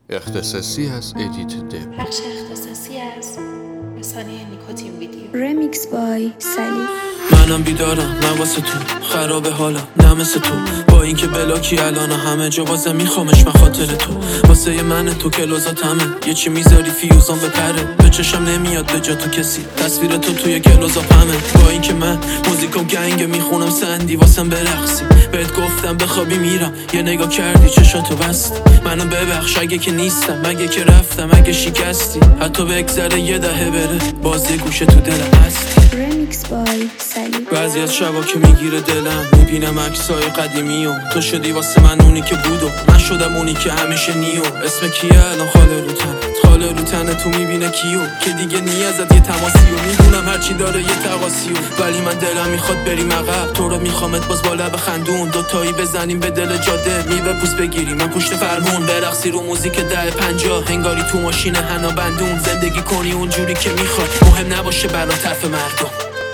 اختصاصی از ادیت دب. بخش اختصاصی از رسانه نیکوتین ویدیو. رمیکس بای سلی. منم بیدارم نه واسه تو خراب حالم نه مثل تو با اینکه بلاکی الان همه جا بازه میخوامش من خاطر تو واسه من تو کلوزاتمه یه چی میذاری فیوزان بپره به چشم نمیاد به جا تو کسی تصویر تو توی کلوزاپمه با اینکه من موزیکم گنگه میخونم سندی واسم برقصی بهت گفتم بخوابی میرم یه نگاه کردی چشاتو بستی منو ببخش اگه که نیستم مگه که رفتم اگه شکستی حتی بگذره یه دهه بره بازی گوشه تو دلم هستی. رمیکس بای سلی. بعضی از شبا که میگیره دلم میبینم عکسای قدیمی و تو شدی واسه من اونی که بود و من شدم اونی که همیشه نیو اسم کیه الان خاله رو تنه تو میبینه کیو که دیگه نیازت یه تماسی و میدونم هرچی داره یه تقاسی و ولی من دلم میخواد بریم عقب تو رو میخوامت باز بالا بخندون دوتایی بزنیم به دل جاده میوه پوست بگیریم من پشت فرمون برقصی رو موزیک 10-50 هنگاری تو ماشین حنا بندون زندگی کنی اونجوری که میخواد مهم نباشه برا طرف مردم.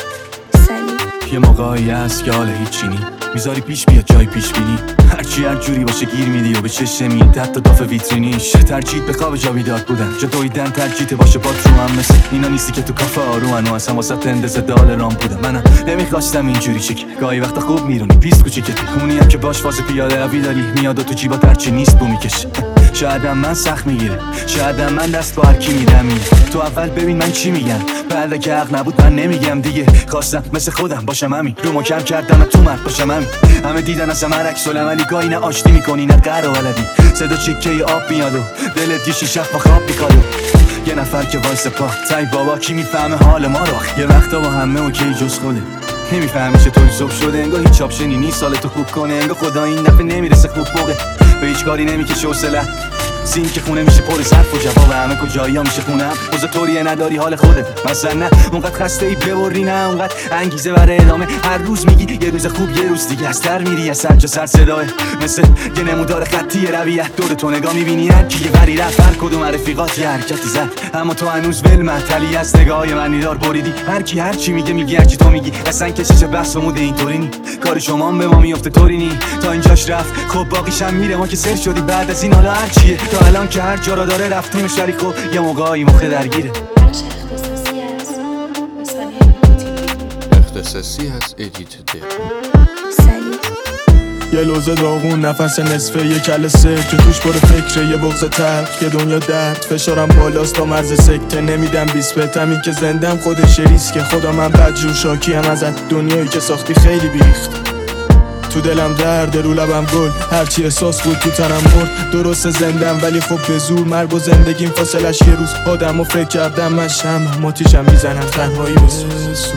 سلی. یه موقعی هست که حال هیچی نی میذاری پیش بیاد جای پیش بینی هرچی هر جوری باشه گیر میدی و به چشم میاد حتی داف ویترینیش ترجیح به خواب جا بیدار بودن جا دویدن ترجیح باشه با تو هم مثل اینا نیستی که تو کافه آرومن و اصلا واسه تندز دال رام بودم منم نمیخواستم اینجوری چک گاهی وقتا خوب میرونی پیست کوچیکت اونی هم که باش واسه پیاده روی داری میاد و تو جیبا هرچی نیست بو میکشه شایدم من سخت میگیره شایدم من دست با هر کی میدم تو اول ببین من چی میگم بعد که حق نبود من نمیگم دیگه خواستم مثل خودم باشم همین رو ما کم کردم تو مرد باشم همین همه دیدن از همه عکس العملی گاهی نه آشتی میکنی نه قهر و ولدی صدا چیکه آب میاد و دلت یه شیشه با خواب میخواد یه نفر که وایس پا تای بابا کی میفهمه حال ما رو یه وقتا با همه اوکی جز خوده نمیفهمی چطوری صبح شده انگار هیچ آپشنی نیست سال تو خوب کنه انگار خدا این دفعه نمیرسه خوب موقع به هیچ کاری نمیکشه حوصله سین که خونه میشه پر ظرف و جواب همه کجایی ها میشه خونم موزه طوریه نداری حال خودت مثلا نه اونقدر خسته ای ببری نه اونقدر انگیزه برای ادامه هر روز میگی یه روز خوب یه روز دیگه از تر میری از سر جا سر صداه مثل یه نمودار خطی رویت دور تو نگاه میبینی هر کی یه وری رفت هر کدوم رفیقات یه حرکتی زد اما تو هنوز ول معطلی از نگاهی من دار بریدی هر کی هر چی میگه هر چی تو میگی اصلا کشش بحث و مود اینطوری نی کار شما به ما میفته طوری نی تا اینجاش رفت خب باقیش هم میره ما که سر شدی بعد از این حالا هر چیه تا الان که هر جا را داره رفتیم شریک خب یه موقعی مخه درگیره. بخش اختصاصی از رسانه نیکوتین ویدیو. اختصاصی از ادیت دب. سلی. یه لوزه داغون نفس نصفه یه کل سه که توش پر فکره یه بغض تلخ یه دنیا درد فشارم بالاست تا مرز سکته نمیدم بیس بتم که زندم خودش ریسکه خدا من بدجور شاکی هم ازت دنیایی که ساختی خیلی بیریخت تو دلم درد رو لبم گل هرچی احساس بود تو تنم مرد درست زندم ولی خب به زور مرگ و زندگیم فاصلش یه روز آدم و فکر کردم من شمع ماتیشم میزنم تنهایی بسوز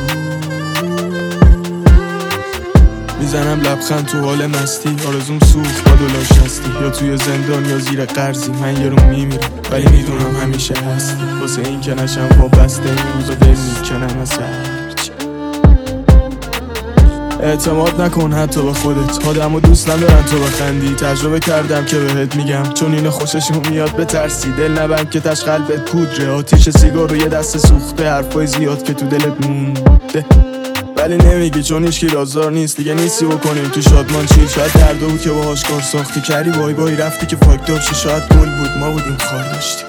میزنم لبخند تو حال مستی آرزوم سوخت با دلاش هستی یا توی زندان یا زیر قرضی من یه رو میمیرم ولی میدونم همیشه هستی واسه این که نشم وابسته این روزو دل میکنم از هرچی اعتماد نکن حتی به خودت آدمو دوست ندارن تو بخندی تجربه کردم که بهت میگم چون اینو خوششون میاد بترسی دل نبند که تش قلبت پودره آتیش سیگار رو یه دست سوخته حرفای زیاد که تو دلت مونده ولی نمیگی چون هیچکی رازدار نیست دیگه نیستی بکنیم تو شادمان چیل شاید درده بود که باهاش کار ساختی کردی بای رفتی که فاکتور چی شاید گل بود ما بودیم خار داشتیم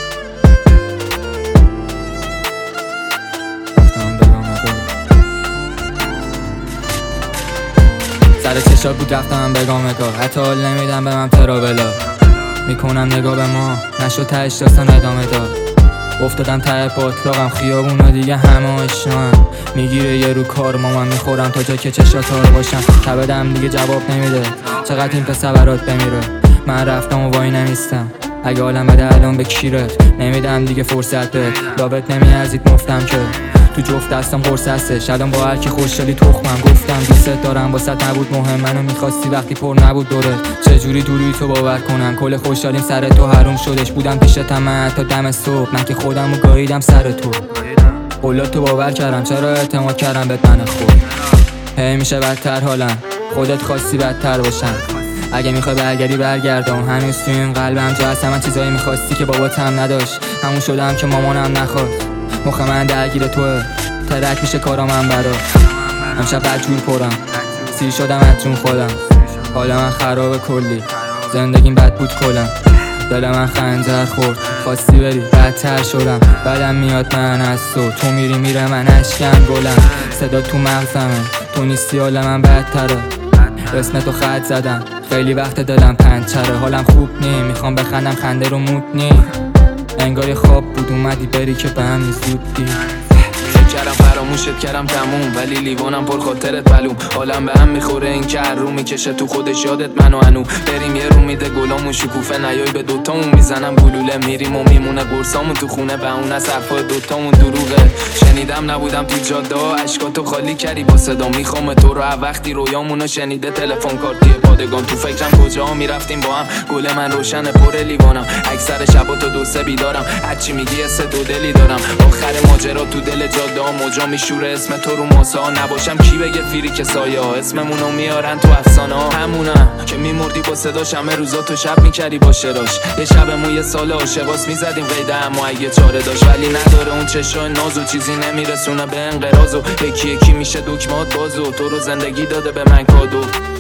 سر چشات بود رفتم بگام حتی حال نمیدم به من تراولا میکنم نگاه به ما نشد تهش داستان ادامه داد افتادم ته باطلاقم خیابونا دیگه همه آشناام میگیره یه رو کار من میخورم تا جا که چشات ها رو باشم تبدم دیگه جواب نمیده چقدر این پسر برات بمیره من رفتم و وای نمیستم اگه حالم بده الان به کیرت نمیدم دیگه فرصت بهت لابت نمیارزید مفتم که تو جفت دستم قرص هستش الان با هر کی خوشحالی تخمم گفتم دوست دارم باست نبود مهم منو میخواستی وقتی پر نبود دورت چجوری دوری تو باور کنم کل خوشحالیم سر تو حروم شدش بودم پیشتم من تا دم صبح من که خودمو گاییدم سر تو قولات تو باور کردم چرا اعتماد کردم بهت من خود هی میشه بدتر حالم خودت خواستی بدتر باشم اگه میخوای برگردی برگردم هنوز تو این قلبم جا هست من چیزایی میخواستی که بابات هم نداشت همون شدم که مامانم نخواد مخ من درگیر توه ترک میشه کارا من برا امشب بدجور پرم سیر شدم از جون خودم حالا من خراب کلی زندگیم بد بود کلم دل من خنجر خورد خواستی بری بدتر شدم بدم میاد من از تو میری میره من اشکم گلم صدا تو مغزمه تو نیستی حال من بدتره اسم تو خط زدم خیلی وقت دلم پنچره حالم خوب نی میخوام بخندم خنده رو مود نی انگار یه خواب بود اومدی بری که به هم زودی کردم فراموشت کردم تموم ولی لیوانم پر خاطرت معلوم حالم به هم میخوره این که هر رو میکشه تو خودش یادت منو انو بریم یه رو میده گلامون شکوفه نیای به دوتامون میزنم گلوله میریم و میمونه قرصامون تو خونه به اون از حرفای دوتامون دروغه شنیدم نبودم تو جاده اشکاتو خالی کردی با صدا میخوام تو رو وقتی رویامونو شنیده تلفن کارتی پادگان تو فکرم کجا میرفتیم با هم گل من روشن پر لیوانم اکثر شبا تو دو سه بیدارم هرچی میگی سه دو دلی دارم آخر ماجرا تو دل جاده موجا میشوره اسم تو رو ماسا نباشم کی بگه فیری که سایه ها اسممونو میارن تو افسانه ها همونم که میمردی با صداش همه روزا تو شب میکردی با شراش یه شبمون یه سال عاشقاس میزدیم قیده اما اگه چاره داشت ولی نداره اون چشای نازو چیزی نمیرسونه به انقراض و یکی یکی میشه دکمات بازو تو رو زندگی داده به من کادو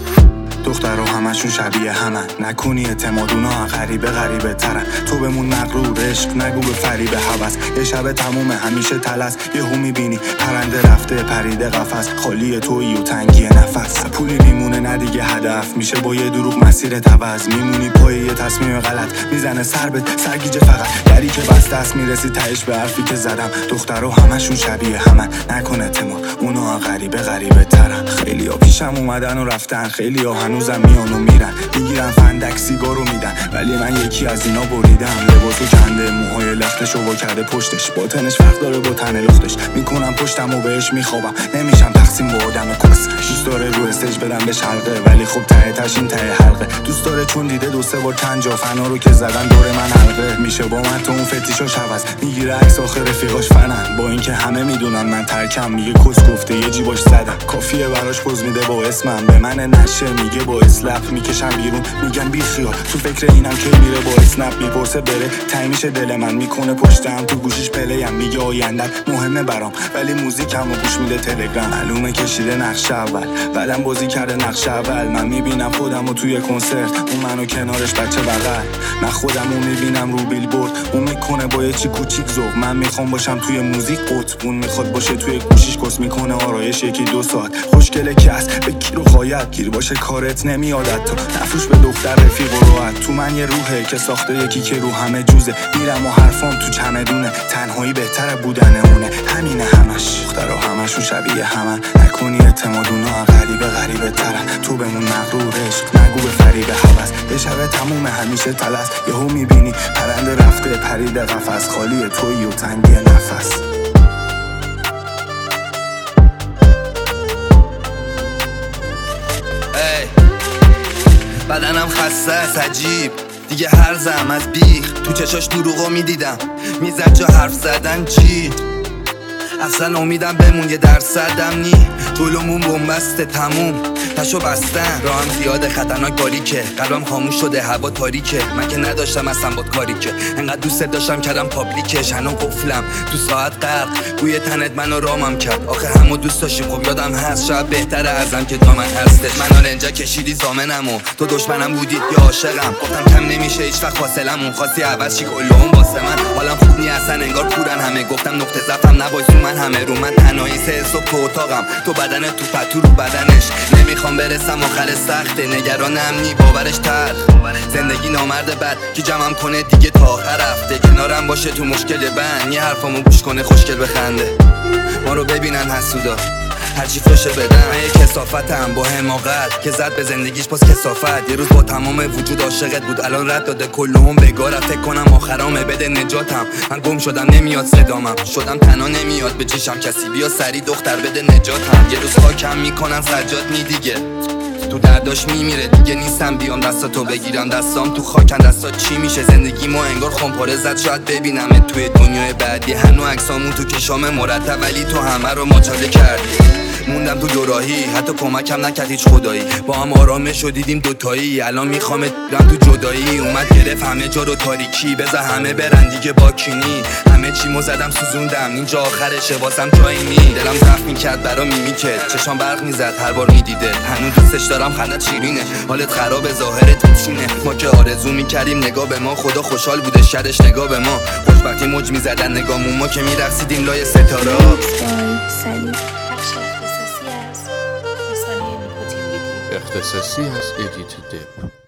دخترها همشون شبیه همن نکنی اعتماد اونا غریبه غریبه ترن تو بمون مغرور عشق نگو به فریب هوس یه شب تمومه همیشه تلس یهو میبینی پرنده رفته پریده قفس خالی تویی و تنگی نفس پولی میمونه نه دیگه هدف میشه با یه دروغ مسیرت عوض میمونی پای یه تصمیم غلط میزنه سربت سرگیجه فقط دری که بسته است میرسی تهش به حرفی که زدم دخترها همشون شبیه همن نکن اعتماد اونا غریبه غریبه ترن خیلیا پیشم اومدن و رفتن خیلیا هنوزم میان و میرن میگیرن فندک سیگارو میدن ولی من یکی از اینا بریدم لباسو کنده موهای لختشو وا کرده پشتش باطنش فرق داره با تن لختش میکنم پشتم و بهش میخوابم نمیشم تقسیم با آدم کس دوست داره رو استیج بدم بهش حلقه ولی خب ته تشین ته حلقه دوست داره چون دیده دو سه بار کنجا فنا رو که زدن دور من حلقه میشه با من تو اون فتیشو شوز میگیره عکس آخر رفیقاش فنن با اینکه همه میدونن من ترکم میگه کس گفته یه جیباش زدم کافیه براش پوز میده با اسمم به من نشه میگه با اسلپ میکشم بیرون میگن بی خیال تو فکر اینم که میره با اسنپ میپرسه بره تای میشه دل من میکنه پشتم تو گوشش پلیم میگه آیندت مهمه برام ولی موزیکمو گوش میده تلگرام معلومه کشیده نقش اول بعدم بازی کرده نقش اول من میبینم خودمو توی کنسرت اون منو کنارش بچه بغل من خودمو میبینم رو بیلبورد اون میکنه با یه چی کوچیک ذوق من میخوام باشم توی موزیک قطبون میخواد باشه توی گوشیش کس میکنه آرایش یکی دو ساعت خوشگله کس به کی رو خواید گیر باشه کارت نمیادت تو نفروش به دختر رفیق و راحت تو من یه روحه که ساخته یکی که رو همه جوزه میرم و حرفام تو چمدونه تنهایی بهتره بودنمونه همینه همش دخترها همشون شبیه همن نکنی اعتماد اونا غریبه غریبه ترن تو بمون مغرور عشق نگو به فریب هوس یه شب تمومه همیشه تلس یهو میبینی پرنده رفته پریده قفس خالی تویی و تنگی نفس بدنم خسته است عجیب دیگه هرزم از بیخ تو چشاش دروغو میدیدم میزد جا حرف زدن جی اصلا امیدم بمون یه درصدم نی جلومون بومبسته تموم پشو بستن راهم زیاده خطرناک باریکه قلبم خاموش شده هوا تاریکه من که نداشتم اصلا باد کاری که انقدر دوست داشتم کردم پابلیکش هنو قفلم تو ساعت غرق بوی تنت منو رامم کرد آخه همو دوست داشتیم خب یادم هست شاید بهتره ازم که دامن هستش من اینجا کشیدی زامنمو تو دشمنم بودی یا عاشقم گفتم کم نمیشه هیچ وقت فاصلمون خواستی عوض چی کلهم واسه من حالم خوب نی اصلا انگار کورن همه گفتم نقطه ضعفم نباشه من همه رو من تنهایی سه صبح تو اتاقم تو بدن تو پتو رو بدنش نمیخوام برسم آخر سخته نگرانم نی باورش تر زندگی نامرد بد که جمعم کنه دیگه تا آخر هفته کنارم باشه تو مشکل بند یه حرفامو گوش کنه خوشگل بخنده ما رو ببینن حسودا هرچی فشه بدن من یه کثافتم با حماقت که زد به زندگیش باز کثافت یه روز با تمام وجود عاشقت بود الان رد داده کلهم بگار فکر کنم آخرامه بده نجاتم من گم شدم نمیاد صدامم شدم تنها نمیاد به چشم کسی بیا سری دختر بده نجاتم یه روز کم میکنن سجاد می دیگه تو درداش میمیره دیگه نیستم بیام دستاتو بگیرم دستام تو خاکن دستات چی میشه زندگی ما انگار خمپاره زد شاید ببینم توی دنیای بعدی هنو عکسامون تو کشام مرتب ولی تو همه رو ماچاله کردی موندم تو دوراهی، حتی کمکم نکرد هیچ خدایی. با هم آرامش و دیدیم دوتایی، الان میخوام برم تو جدایی. اومد گرفت همه جا رو تاریکی، بذار همه برن دیگه با کینی. همه چیمو زدم سوزوندم، اینجا آخرشه واسم جایی نی. دلم ضعف میکرد برا میمیکت، چشام برق میزد هر بار میدیده. هنوز دوستش دارم، خندت شیرینه، حالت خرابه ظاهرت پیچینه. ما که آرزو میکردیم نگاه به ما، خدا خوشحال بوده شرش نگاه به ما. خوشبختی موج میزدن نگامون، ما که میرقصیدیم لای ستاره. Mixed by Sally. بخش اختصاصی از رسانه نیکوتین ویدیو. اختصاصی از ادیت دپ.